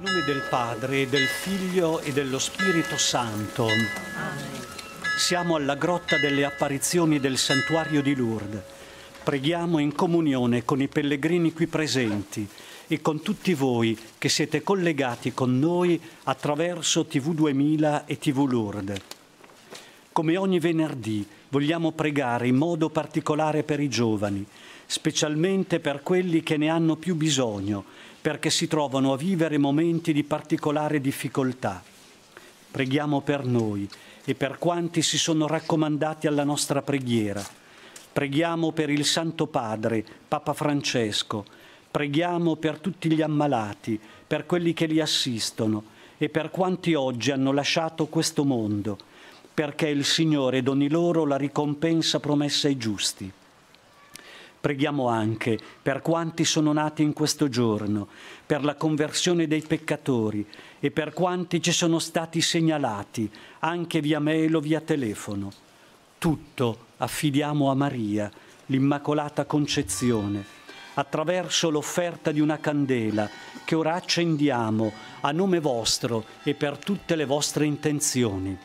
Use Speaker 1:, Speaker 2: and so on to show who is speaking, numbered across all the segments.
Speaker 1: Nel nome del Padre, del Figlio e dello Spirito Santo. Siamo alla grotta delle apparizioni del santuario di Lourdes. Preghiamo in comunione con i pellegrini qui presenti e con tutti voi che siete collegati con noi attraverso TV 2000 e TV Lourdes. Come ogni venerdì vogliamo pregare in modo particolare per i giovani, specialmente per quelli che ne hanno più bisogno, perché si trovano a vivere momenti di particolare difficoltà. Preghiamo per noi e per quanti si sono raccomandati alla nostra preghiera. Preghiamo per il Santo Padre, Papa Francesco. Preghiamo per tutti gli ammalati, per quelli che li assistono e per quanti oggi hanno lasciato questo mondo, perché il Signore doni loro la ricompensa promessa ai giusti. Preghiamo anche per quanti sono nati in questo giorno, per la conversione dei peccatori e per quanti ci sono stati segnalati, anche via mail o via telefono. Tutto affidiamo a Maria, l'Immacolata Concezione, attraverso l'offerta di una candela che ora accendiamo a nome vostro e per tutte le vostre intenzioni.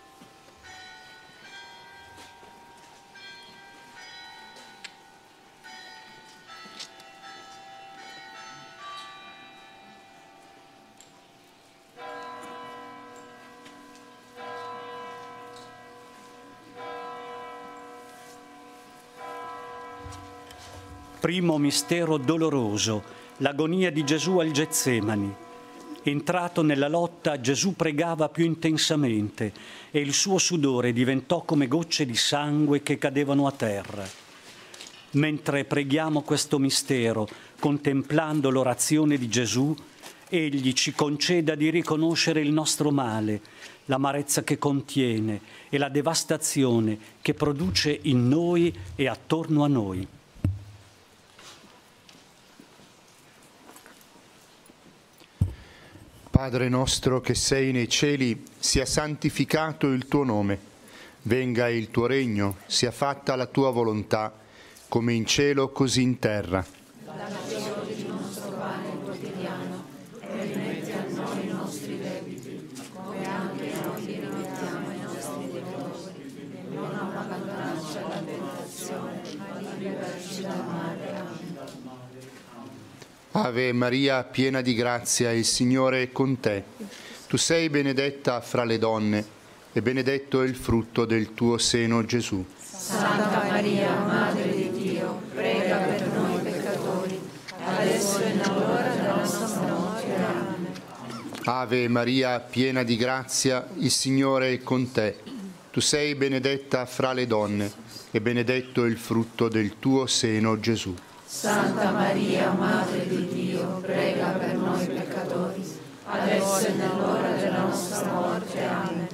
Speaker 1: Primo mistero doloroso, l'agonia di Gesù al Getsemani. Entrato nella lotta, Gesù pregava più intensamente e il suo sudore diventò come gocce di sangue che cadevano a terra. Mentre preghiamo questo mistero, contemplando l'orazione di Gesù, Egli ci conceda di riconoscere il nostro male, l'amarezza che contiene e la devastazione che produce in noi e attorno a noi.
Speaker 2: Padre nostro che sei nei cieli, sia santificato il tuo nome. Venga il tuo regno, sia fatta la tua volontà, come in cielo così in terra.
Speaker 3: Dacci oggi il nostro pane quotidiano e rimetti a noi i nostri debiti, come anche noi li rimettiamo ai nostri debitori. Non abbandonarci alla tentazione, ma liberaci dal male. Amen.
Speaker 2: Ave Maria, piena di grazia, il Signore è con te. Tu sei benedetta fra le donne e benedetto è il frutto del tuo seno, Gesù.
Speaker 3: Santa Maria, Madre di Dio, prega per noi peccatori, adesso e nell'ora della nostra morte. Amen.
Speaker 2: Ave Maria, piena di grazia, il Signore è con te. Tu sei benedetta fra le donne e benedetto è il frutto del tuo seno, Gesù.
Speaker 3: Santa Maria, Madre di Dio, prega per noi peccatori, adesso e nell'ora della nostra morte. Amen.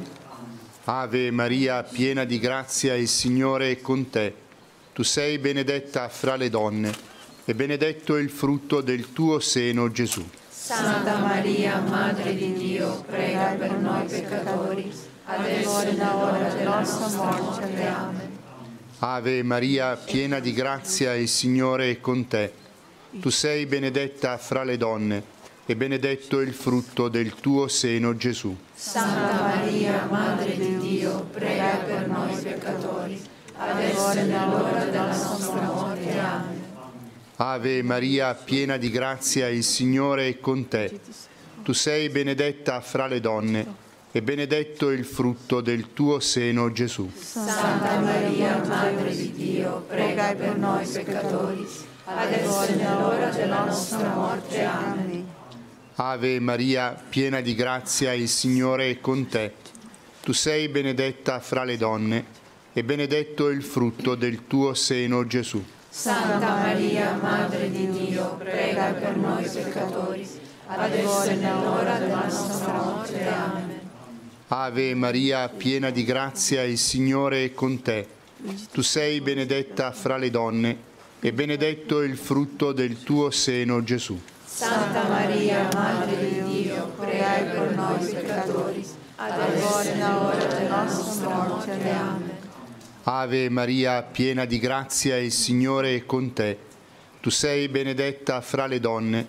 Speaker 2: Ave Maria, piena di grazia, il Signore è con te. Tu sei benedetta fra le donne e benedetto è il frutto del tuo seno, Gesù.
Speaker 3: Santa Maria, Madre di Dio, prega per noi peccatori, adesso e nell'ora della nostra morte. Amen.
Speaker 2: Ave Maria, piena di grazia, il Signore è con te. Tu sei benedetta fra le donne e benedetto è il frutto del tuo seno, Gesù.
Speaker 3: Santa Maria, Madre di Dio, prega per noi peccatori, adesso e nell'ora della nostra morte. Amen.
Speaker 2: Ave Maria, piena di grazia, il Signore è con te. Tu sei benedetta fra le donne e benedetto è il frutto del tuo seno, Gesù.
Speaker 3: Santa Maria, Madre di Dio, prega per noi peccatori, adesso e nell'ora della nostra morte. Amen.
Speaker 2: Ave Maria, piena di grazia, il Signore è con te. Tu sei benedetta fra le donne e benedetto è il frutto del tuo seno, Gesù.
Speaker 3: Santa Maria, Madre di Dio, prega per noi peccatori, adesso e nell'ora della nostra morte. Amen.
Speaker 2: Ave Maria, piena di grazia, il Signore è con te. Tu sei benedetta fra le donne e benedetto è il frutto del tuo seno, Gesù.
Speaker 3: Santa Maria, Madre di Dio, prega per noi peccatori, adesso e nell'ora della nostra morte. Amen.
Speaker 2: Ave Maria, piena di grazia, il Signore è con te. Tu sei benedetta fra le donne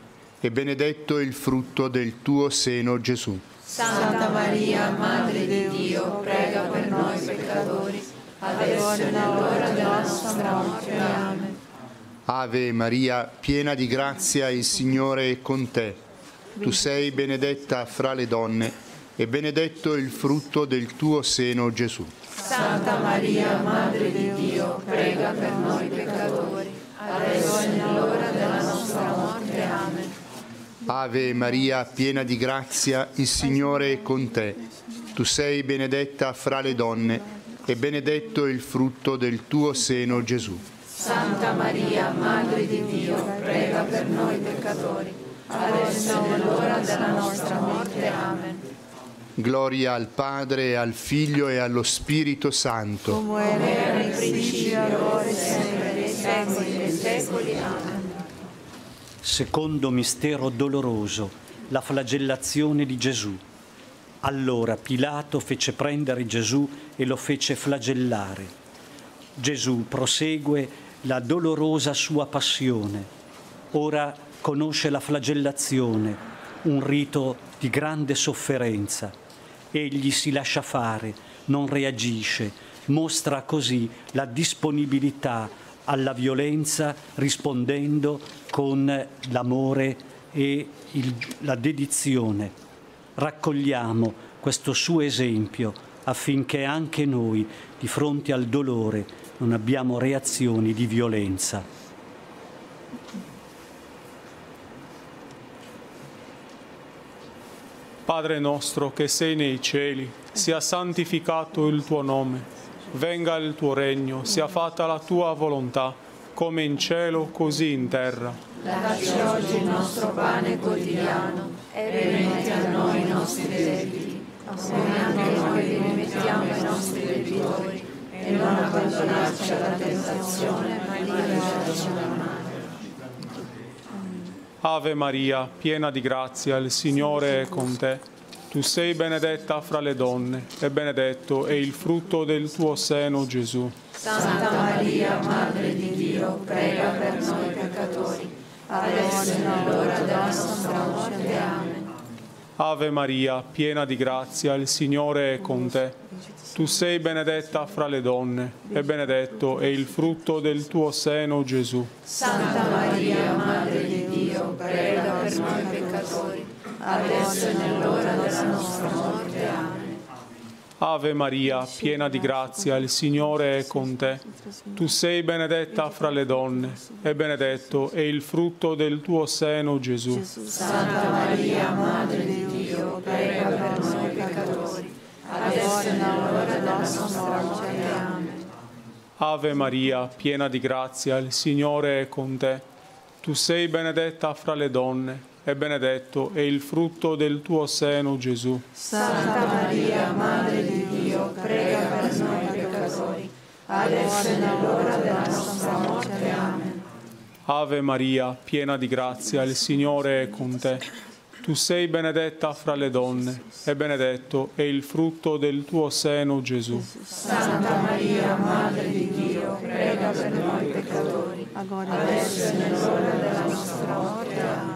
Speaker 2: e benedetto il frutto del tuo seno, Gesù.
Speaker 3: Santa Maria, Madre di Dio, prega per noi peccatori, adesso e nell'ora della nostra morte. Amen.
Speaker 2: Ave Maria, piena di grazia, il Signore è con te. Tu sei benedetta fra le donne, e benedetto il frutto del tuo seno, Gesù.
Speaker 3: Santa Maria, Madre di Dio, prega per noi peccatori, adesso e nell'ora della nostra morte. Amen.
Speaker 2: Ave Maria, piena di grazia, il Signore è con te. Tu sei benedetta fra le donne, e benedetto il frutto del tuo seno, Gesù.
Speaker 3: Santa Maria, Madre di Dio, prega per noi peccatori, adesso e nell'ora della nostra morte. Amen.
Speaker 2: Gloria al Padre, al Figlio e allo Spirito Santo.
Speaker 3: Come era nel principio, ora e sempre, nei secoli dei secoli. Amen.
Speaker 1: Secondo mistero doloroso, la flagellazione di Gesù. Allora Pilato fece prendere Gesù e lo fece flagellare. Gesù prosegue la dolorosa sua passione. Ora conosce la flagellazione, un rito di grande sofferenza. Egli si lascia fare, non reagisce, mostra così la disponibilità alla violenza rispondendo con l'amore e la dedizione. Raccogliamo questo suo esempio affinché anche noi, di fronte al dolore, non abbiamo reazioni di violenza.
Speaker 4: Padre nostro che sei nei cieli, sia santificato il tuo nome, venga il tuo regno, sia fatta la tua volontà, come in cielo così in terra.
Speaker 3: Dacci oggi il nostro pane quotidiano e rimetti a noi i nostri debiti, come anche noi rimettiamo ai nostri debitori, e non abbandonarci alla tentazione, ma liberaci dal male.
Speaker 4: Ave Maria, piena di grazia, il Signore è con te. Tu sei benedetta fra le donne, e benedetto è il frutto del tuo seno, Gesù.
Speaker 3: Santa Maria, Madre di Dio, prega per noi peccatori, adesso e nell'ora della nostra morte. Amen.
Speaker 4: Ave Maria, piena di grazia, il Signore è con te. Tu sei benedetta fra le donne, e benedetto è il frutto del tuo seno, Gesù.
Speaker 3: Santa Maria, Madre di Dio, prega per noi peccatori, adesso e nell'ora della nostra morte. Amen.
Speaker 4: Ave Maria, piena di grazia, il Signore è con te. Tu sei benedetta fra le donne, e benedetto è il frutto del tuo seno, Gesù.
Speaker 3: Santa Maria, Madre di Dio, prega per noi peccatori, adesso e nell'ora della nostra morte. Amen.
Speaker 4: Ave Maria, piena di grazia, il Signore è con te. Tu sei benedetta fra le donne, e benedetto è il frutto del tuo seno, Gesù.
Speaker 3: Santa Maria, Madre di Dio, prega per noi peccatori, adesso e nell'ora della nostra morte. Amen.
Speaker 4: Ave Maria, piena di grazia, il Signore è con te. Tu sei benedetta fra le donne, e benedetto è il frutto del tuo seno, Gesù.
Speaker 3: Santa Maria, Madre di Dio, prega per noi peccatori, adesso e nell'ora della nostra morte. Amen.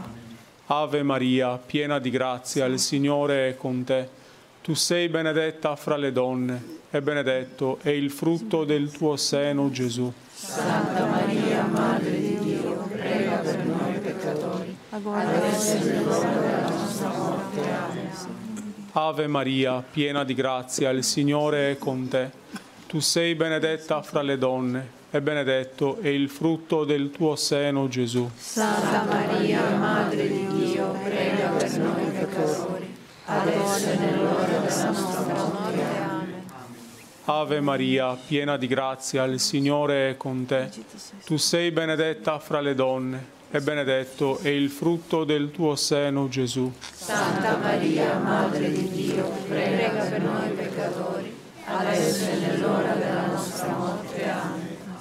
Speaker 4: Ave Maria, piena di grazia, il Signore è con te. Tu sei benedetta fra le donne, e benedetto è il frutto del tuo seno, Gesù.
Speaker 3: Santa Maria, Madre di Dio, prega per noi peccatori, adesso e nell'ora della nostra morte. Amen.
Speaker 4: Ave Maria, piena di grazia, il Signore è con te. Tu sei benedetta fra le donne, e benedetto è il frutto del tuo seno, Gesù.
Speaker 3: Santa Maria, Madre di Dio, prega per noi peccatori, adesso e nell'ora della nostra morte. Amen.
Speaker 4: Ave Maria, piena di grazia, il Signore è con te. Tu sei benedetta fra le donne, e benedetto è il frutto del tuo seno, Gesù.
Speaker 3: Santa Maria, Madre di Dio, prega per noi peccatori, adesso e nell'ora della nostra morte. Amen.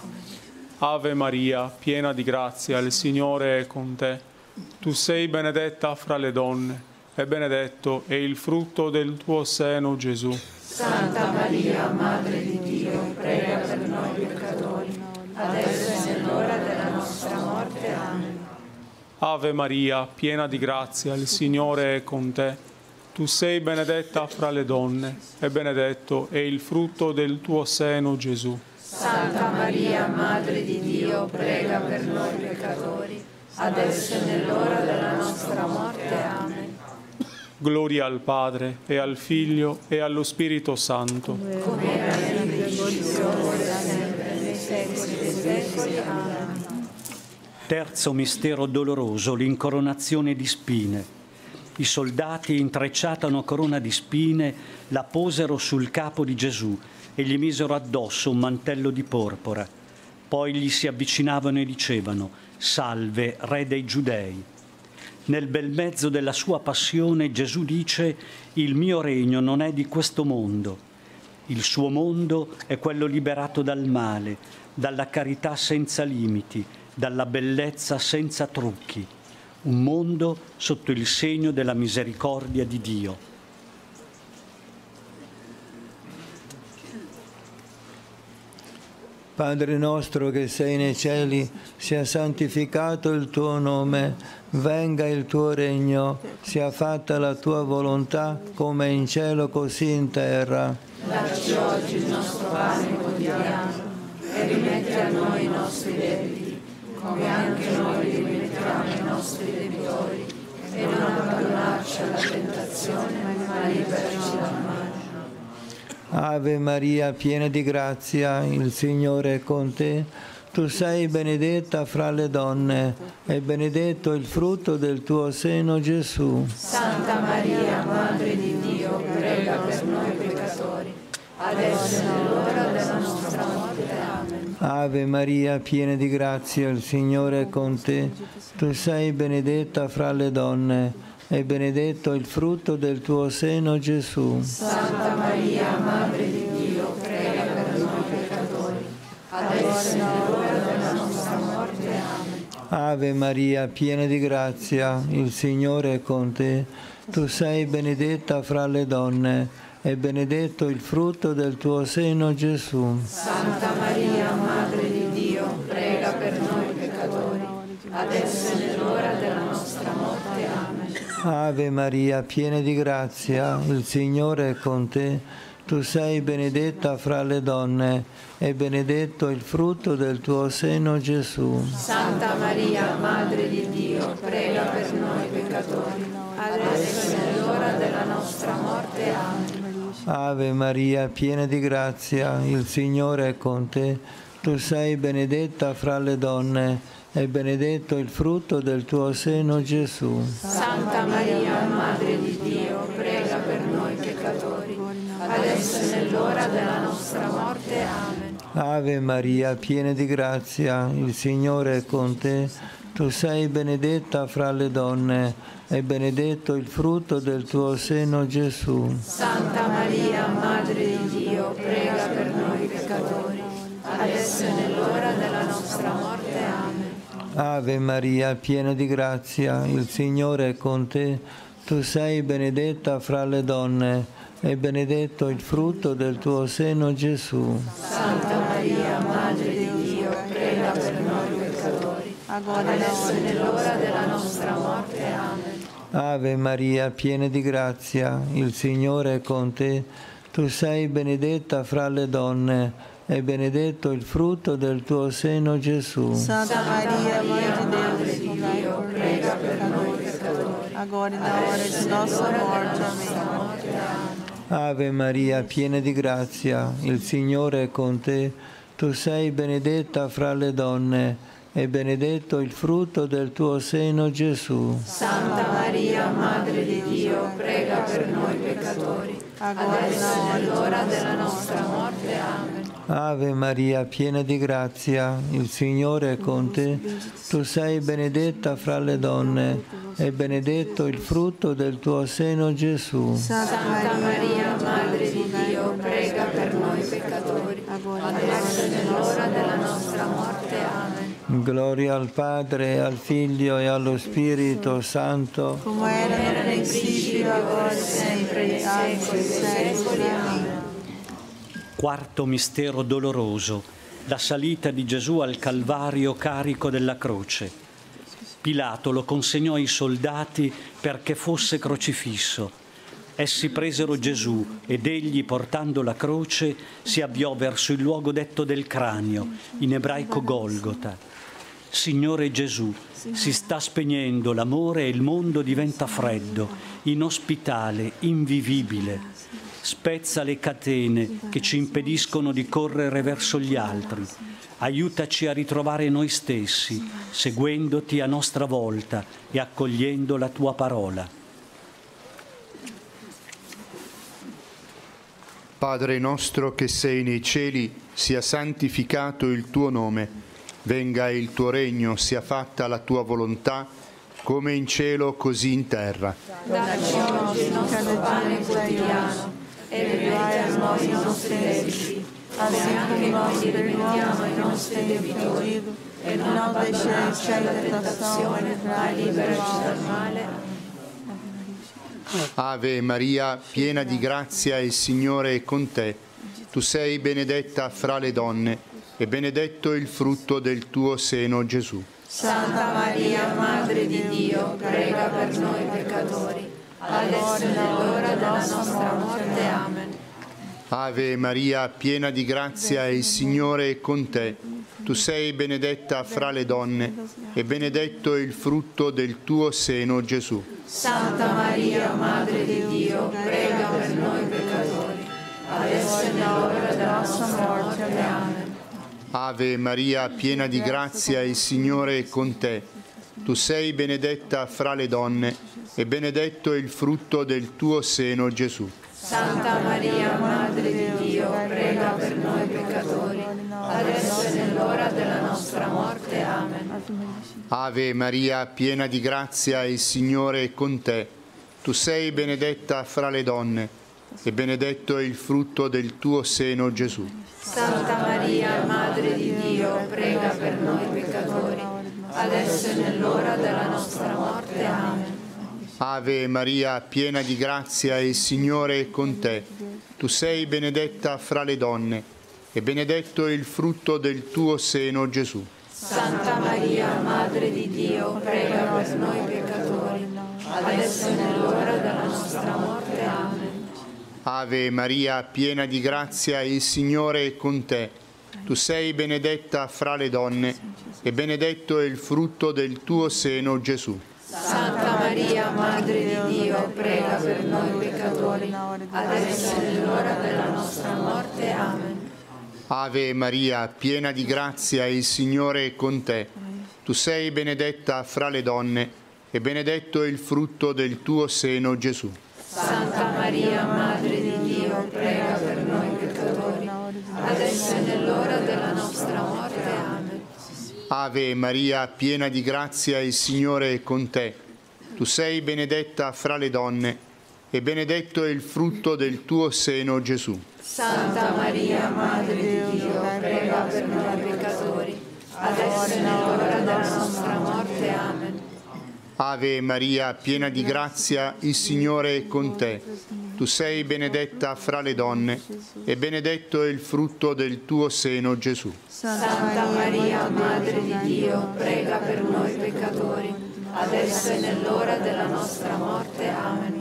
Speaker 4: Ave Maria, piena di grazia, il Signore è con te. Tu sei benedetta fra le donne, e benedetto è il frutto del tuo seno, Gesù.
Speaker 3: Santa Maria, Madre di Dio, prega per noi peccatori, adesso e nell'ora della nostra morte. Amen.
Speaker 4: Ave Maria, piena di grazia, il Signore è con te. Tu sei benedetta fra le donne, e benedetto è il frutto del tuo seno, Gesù.
Speaker 3: Santa Maria, Madre di Dio, prega per noi peccatori, adesso e nell'ora della nostra morte. Amen.
Speaker 4: Gloria al Padre, e al Figlio, e allo Spirito Santo.
Speaker 3: Come era nel principio, ora e sempre, nei secoli dei secoli. Amen.
Speaker 1: Terzo mistero doloroso, l'incoronazione di spine. I soldati, intrecciata una corona di spine, la posero sul capo di Gesù e gli misero addosso un mantello di porpora. Poi gli si avvicinavano e dicevano: «Salve, Re dei Giudei». Nel bel mezzo della sua passione Gesù dice: «Il mio regno non è di questo mondo». Il suo mondo è quello liberato dal male, dalla carità senza limiti, dalla bellezza senza trucchi. Un mondo sotto il segno della misericordia di Dio.
Speaker 5: Padre nostro che sei nei cieli, sia santificato il tuo nome, venga il tuo regno, sia fatta la tua volontà come in cielo così in terra.
Speaker 3: Dacci oggi il nostro pane quotidiano e rimetti a noi i nostri debiti, come anche noi rimettiamo ai nostri debitori, e non abbandonarci alla tentazione, ma liberaci dal male.
Speaker 5: Ave Maria, piena di grazia, il Signore è con te. Tu sei benedetta fra le donne, e benedetto il frutto del tuo seno, Gesù.
Speaker 3: Santa Maria, Madre di Dio, prega per noi peccatori, adesso è nell'ora della nostra morte. Amen.
Speaker 5: Ave Maria, piena di grazia, il Signore è con te. Tu sei benedetta fra le donne, e benedetto il frutto del tuo seno, Gesù.
Speaker 3: Santa Maria, Madre di Dio, prega per noi peccatori, adesso è nell'ora della nostra morte. Amen.
Speaker 5: Ave Maria, piena di grazia, il Signore è con te. Tu sei benedetta fra le donne, e benedetto il frutto del tuo seno, Gesù.
Speaker 3: Santa Maria, Madre di Dio, prega per noi peccatori, adesso è nell'ora della nostra morte. Amen.
Speaker 5: Ave Maria, piena di grazia, il Signore è con te. Tu sei benedetta fra le donne, e benedetto il frutto del tuo seno, Gesù.
Speaker 3: Santa Maria, Madre di Dio, prega per noi peccatori, adesso è nell'ora della nostra morte. Amen.
Speaker 5: Ave Maria, piena di grazia, il Signore è con te. Tu sei benedetta fra le donne, e benedetto il frutto del tuo seno, Gesù.
Speaker 3: Santa Maria, Madre di Dio, prega per noi peccatori, adesso è nell'ora della nostra morte. Amen.
Speaker 5: Ave Maria, piena di grazia, il Signore è con te. Tu sei benedetta fra le donne, e benedetto il frutto del tuo seno, Gesù.
Speaker 3: Santa Maria, Madre di Dio, prega per noi peccatori, adesso è nell'ora della nostra morte. Amen.
Speaker 5: Ave Maria, piena di grazia, il Signore è con te. Tu sei benedetta fra le donne, e benedetto il frutto del tuo seno, Gesù.
Speaker 3: Santa Maria, Madre di Dio, prega per noi peccatori, adesso è nell'ora della nostra morte. Amen.
Speaker 5: Ave Maria, piena di grazia, il Signore è con te. Tu sei benedetta fra le donne, e benedetto il frutto del tuo seno, Gesù.
Speaker 3: Santa Maria, Madre di Dio, prega per noi peccatori,
Speaker 6: agora e na hora de nossa morte. Amém.
Speaker 5: Ave Maria, piena di grazia, il Signore è con te. Tu sei benedetta fra le donne, e benedetto il frutto del tuo seno, Gesù.
Speaker 3: Santa Maria, Madre di Dio, prega per noi peccatori, adesso è nell'ora della nostra morte. Amen.
Speaker 5: Ave Maria, piena di grazia, il Signore è con te. Tu sei benedetta fra le donne, e benedetto il frutto del tuo seno, Gesù.
Speaker 3: Santa Maria, Madre di Dio, prega per noi peccatori, adesso è nell'ora della nostra morte. Amen.
Speaker 5: Gloria al Padre, al Figlio e allo Spirito Santo.
Speaker 6: Como era no princípio, agora e sempre, nei secoli dei secoli. Amen.
Speaker 1: Quarto mistero doloroso, la salita di Gesù al Calvario carico della croce. Pilato lo consegnò ai soldati perché fosse crocifisso. Essi presero Gesù ed egli, portando la croce, si avviò verso il luogo detto del cranio, in ebraico Golgota. Signore Gesù, si sta spegnendo l'amore e il mondo diventa freddo, inospitale, invivibile. Spezza le catene che ci impediscono di correre verso gli altri. Aiutaci a ritrovare noi stessi, seguendoti a nostra volta e accogliendo la tua parola.
Speaker 2: Padre nostro che sei nei cieli, sia santificato il tuo nome. Venga il tuo regno, sia fatta la tua volontà, come in cielo così in terra.
Speaker 3: Dacci oggi il nostro pane quotidiano e rimetti a noi i nostri debiti, come anche noi rimettiamo ai nostri debitori, e non abbandonarci alla tentazione, ma liberaci dal male.
Speaker 2: Ave Maria, piena di grazia, il Signore è con te. Tu sei benedetta fra le donne e benedetto il frutto del tuo seno, Gesù.
Speaker 3: Santa Maria, Madre di Dio, prega per noi peccatori, adesso e nell'ora della nostra morte. Amen.
Speaker 2: Ave Maria, piena di grazia, il Signore è con te. Tu sei benedetta fra le donne e benedetto il frutto del tuo seno, Gesù.
Speaker 3: Santa Maria, Madre di Dio, prega per noi peccatori, adesso e nell'ora della nostra morte. Amen.
Speaker 2: Ave Maria, piena di grazia, il Signore è con te. Tu sei benedetta fra le donne e benedetto il frutto del tuo seno, Gesù.
Speaker 3: Santa Maria, Madre di Dio, prega per noi peccatori, adesso e nell'ora della nostra morte. Amen.
Speaker 2: Ave Maria, piena di grazia, il Signore è con te. Tu sei benedetta fra le donne e benedetto il frutto del tuo seno, Gesù.
Speaker 3: Santa Maria, Madre di Dio, prega per noi peccatori, adesso e nell'ora della nostra morte. Amen.
Speaker 2: Ave Maria, piena di grazia, il Signore è con te. Tu sei benedetta fra le donne e benedetto il frutto del tuo seno, Gesù.
Speaker 3: Santa Maria, Madre di Dio, prega per noi peccatori, adesso e nell'ora della nostra morte. Amen.
Speaker 2: Ave Maria, piena di grazia, il Signore è con te. Tu sei benedetta fra le donne e benedetto il frutto del tuo seno, Gesù.
Speaker 3: Santa Maria, Madre di Dio, prega per noi peccatori, adesso e nell'ora della nostra morte. Amen.
Speaker 2: Ave Maria, piena di grazia, il Signore è con te. Tu sei benedetta fra le donne e benedetto il frutto del tuo seno, Gesù.
Speaker 3: Santa Maria, Madre di Dio, prega per noi peccatori, adesso e nell'ora della nostra morte. Amen.
Speaker 2: Ave Maria, piena di grazia, il Signore è con te. Tu sei benedetta fra le donne e benedetto il frutto del tuo seno, Gesù.
Speaker 3: Santa Maria, Madre di Dio, prega per noi peccatori, adesso e nell'ora della nostra morte. Amen.
Speaker 2: Ave Maria, piena di grazia, il Signore è con te. Tu sei benedetta fra le donne e benedetto il frutto del tuo seno, Gesù.
Speaker 3: Santa Maria, Madre di Dio, prega per noi peccatori, adesso e nell'ora della nostra morte. Amen.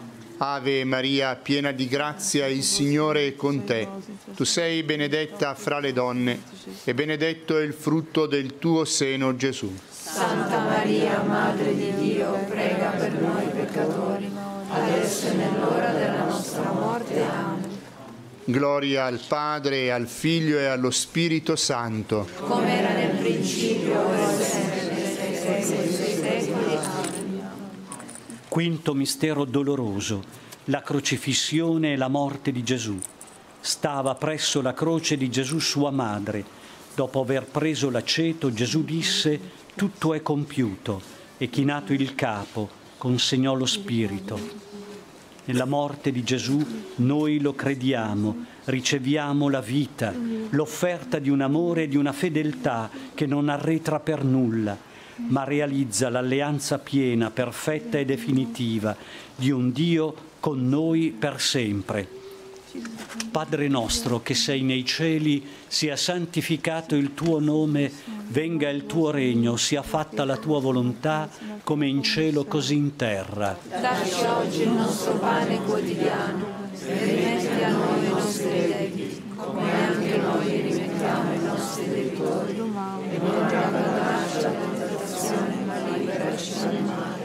Speaker 2: Ave Maria, piena di grazia, il Signore è con te. Tu sei benedetta fra le donne e benedetto il frutto del tuo seno, Gesù.
Speaker 3: Santa Maria, Madre di Dio, prega per noi peccatori, adesso e nell'ora della nostra morte. Amen.
Speaker 2: Gloria al Padre, al Figlio e allo Spirito Santo.
Speaker 3: Come era nel principio, ora e sempre, nei secoli dei secoli. Amen.
Speaker 1: Quinto mistero doloroso, la crocifissione e la morte di Gesù. Stava presso la croce di Gesù sua madre. Dopo aver preso l'aceto, Gesù disse: tutto è compiuto, e chinato il capo, consegnò lo spirito. Nella morte di Gesù noi lo crediamo, riceviamo la vita, l'offerta di un amore e di una fedeltà che non arretra per nulla, ma realizza l'alleanza piena, perfetta e definitiva di un Dio con noi per sempre. Padre nostro che sei nei cieli, sia santificato il tuo nome, Venga il tuo regno, sia fatta la tua volontà, come in cielo così in terra.
Speaker 3: Dacci oggi il nostro pane quotidiano e rimetti a noi i nostri debiti, come anche noi rimettiamo ai nostri debitori. E non ci abbandonarci alla tentazione, ma liberaci dal male.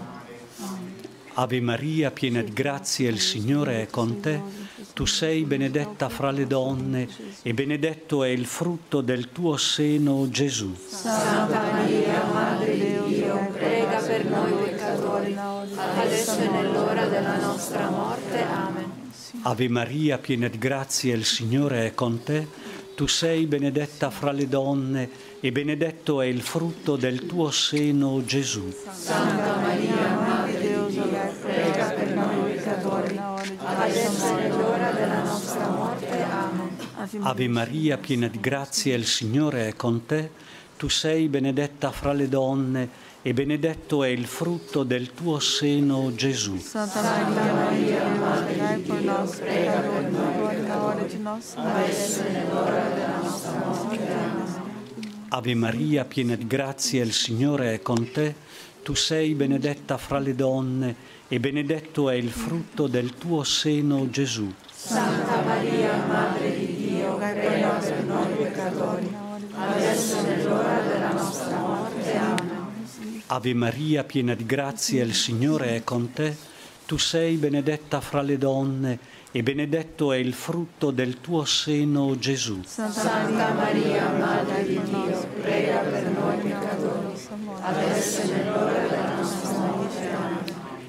Speaker 1: Ave Maria, piena di grazia, il Signore è con te. Tu sei benedetta fra le donne e benedetto è il frutto del tuo seno, Gesù.
Speaker 3: Santa Maria, Madre di Dio, prega per noi peccatori, adesso e nell'ora della nostra morte. Amen.
Speaker 1: Ave Maria, piena di grazia, il Signore è con te. Tu sei benedetta fra le donne e benedetto è il frutto del tuo seno, Gesù.
Speaker 3: Santa Maria, Madre di Dio, prega per noi peccatori, adesso è nell'ora della nostra morte. Amen.
Speaker 1: Ave Maria, piena di grazia, il Signore è con te. Tu sei benedetta fra le donne e benedetto è il frutto del tuo seno, Gesù.
Speaker 6: Santa Maria, Madre di Dio, prega per noi peccatori, adesso è nell'ora della nostra morte. Amen.
Speaker 1: Ave Maria, piena di grazia, il Signore è con te. Tu sei benedetta fra le donne e benedetto è il frutto del tuo seno, Gesù.
Speaker 3: Santa Maria, Madre di Dio, prega per noi peccatori, adesso è nell'ora della nostra morte. Amen.
Speaker 1: Ave Maria, piena di grazia, il Signore è con te. Tu sei benedetta fra le donne e benedetto è il frutto del tuo seno, Gesù.
Speaker 3: Santa Maria, Madre di Dio, prega per noi peccatori, adesso è nell'ora della nostra morte. Amen.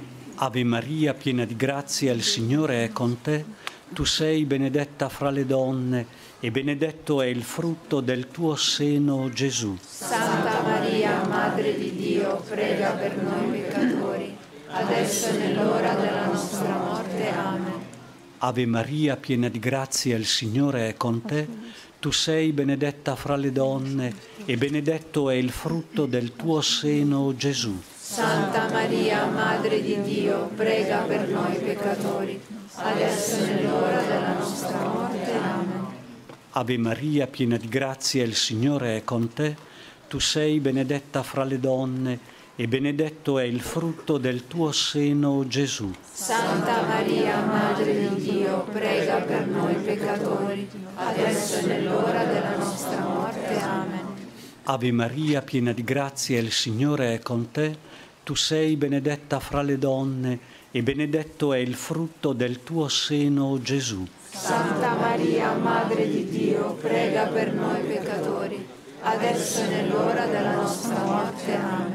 Speaker 1: Ave Maria, piena di grazia, il Signore è con te. Tu sei benedetta fra le donne e benedetto è il frutto del tuo seno, Gesù.
Speaker 3: Santa Maria, Madre di Dio, prega per noi peccatori, adesso è nell'ora della nostra morte. Amen.
Speaker 1: Ave Maria, piena di grazia, il Signore è con te. Tu sei benedetta fra le donne e benedetto è il frutto del tuo seno, Gesù.
Speaker 3: Santa Maria, Madre di Dio, prega per noi peccatori, adesso è nell'ora della nostra morte. Amen.
Speaker 1: Ave Maria, piena di grazia, il Signore è con te. Tu sei benedetta fra le donne e benedetto è il frutto del tuo seno, Gesù.
Speaker 3: Santa Maria, Madre di Dio, prega per noi peccatori, adesso è nell'ora della nostra morte. Amen.
Speaker 1: Ave Maria, piena di grazia, il Signore è con te. Tu sei benedetta fra le donne e benedetto è il frutto del tuo seno, Gesù.
Speaker 3: Santa Maria, Madre di Dio, prega per noi peccatori, adesso è nell'ora della nostra morte. Amen.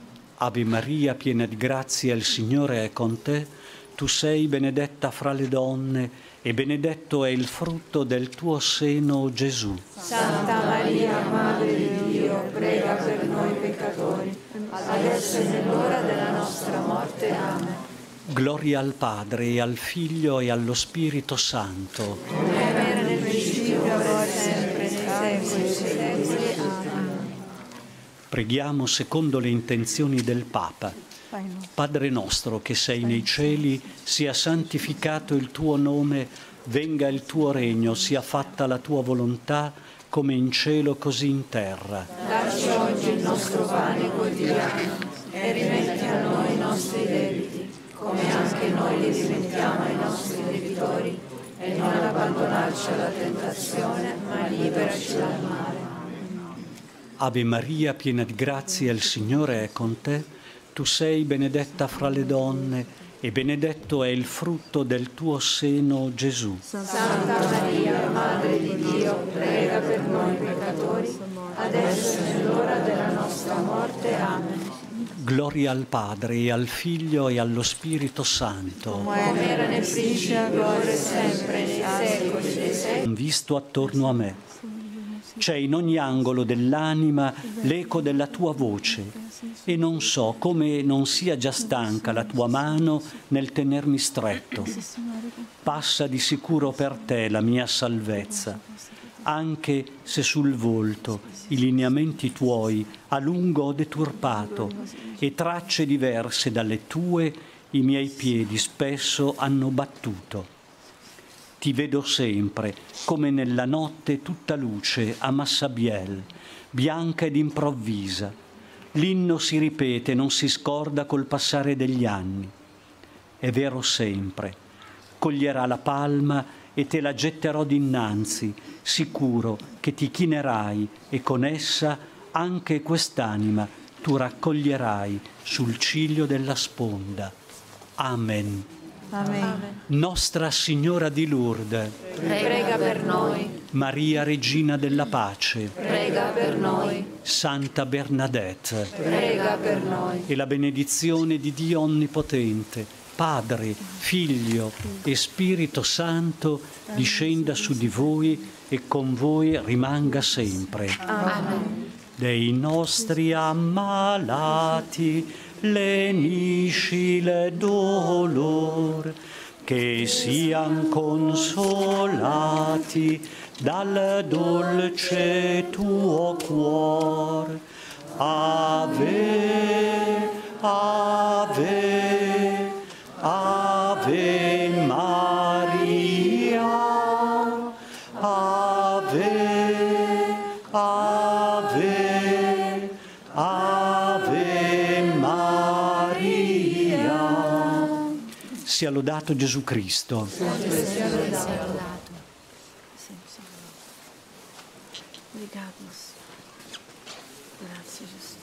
Speaker 1: Ave Maria, piena di grazia, il Signore è con te. Tu sei benedetta fra le donne e benedetto è il frutto del tuo seno, Gesù.
Speaker 3: Santa Maria, Madre di Dio, prega per noi peccatori, adesso è nell'ora della nostra morte. Amen.
Speaker 1: Gloria al Padre, e al Figlio, e allo Spirito Santo.
Speaker 3: Come era nel principio, ora e sempre, nei secoli dei secoli. Amen.
Speaker 1: Preghiamo secondo le intenzioni del Papa. Padre nostro che sei nei cieli, sia santificato il tuo nome, venga il tuo regno, sia fatta la tua volontà, come in cielo così in terra.
Speaker 3: Dacci oggi il nostro pane quotidiano e rimetti a noi i nostri debiti, come anche noi li rimettiamo ai nostri debitori, e non abbandonarci alla tentazione, ma liberaci dal male.
Speaker 1: Ave Maria, piena di grazia, il Signore è con te. Tu sei benedetta fra le donne e benedetto è il frutto del tuo seno, Gesù.
Speaker 3: Santa Maria, Madre di Dio, prega per noi peccatori, adesso è nell'ora della nostra morte. Amen.
Speaker 1: Gloria al Padre, e al Figlio, e allo Spirito Santo.
Speaker 3: Come era nel principio, ora e sempre, nei secoli dei secoli.
Speaker 1: Visto attorno a me. C'è in ogni angolo dell'anima l'eco della tua voce e non so come non sia già stanca la tua mano nel tenermi stretto. Passa di sicuro per te la mia salvezza, anche se sul volto i lineamenti tuoi a lungo ho deturpato e tracce diverse dalle tue i miei piedi spesso hanno battuto. Ti vedo sempre, come nella notte tutta luce a Massabielle, bianca ed improvvisa. L'inno si ripete, non si scorda col passare degli anni. È vero sempre, coglierà la palma e te la getterò dinanzi, sicuro che ti chinerai e con essa anche quest'anima tu raccoglierai sul ciglio della sponda. Amen.
Speaker 6: Amen.
Speaker 1: Nostra Signora di Lourdes,
Speaker 3: Prega per noi.
Speaker 1: Maria Regina della Pace,
Speaker 3: Prega per noi.
Speaker 1: Santa Bernadette,
Speaker 3: Prega per noi.
Speaker 1: e la benedizione di Dio Onnipotente, Padre, Figlio e Spirito Santo, discenda su di voi e con voi rimanga sempre.
Speaker 3: Amen.
Speaker 1: Dei nostri ammalati lenisci il dolor, che sian consolati dal dolce tuo cuor. Ave, Ave, Ave Maria, Ave, Ave, Ave Maria. Sia lodato Gesù Cristo.
Speaker 6: Obrigado, Senhor. Grazie, Jesus.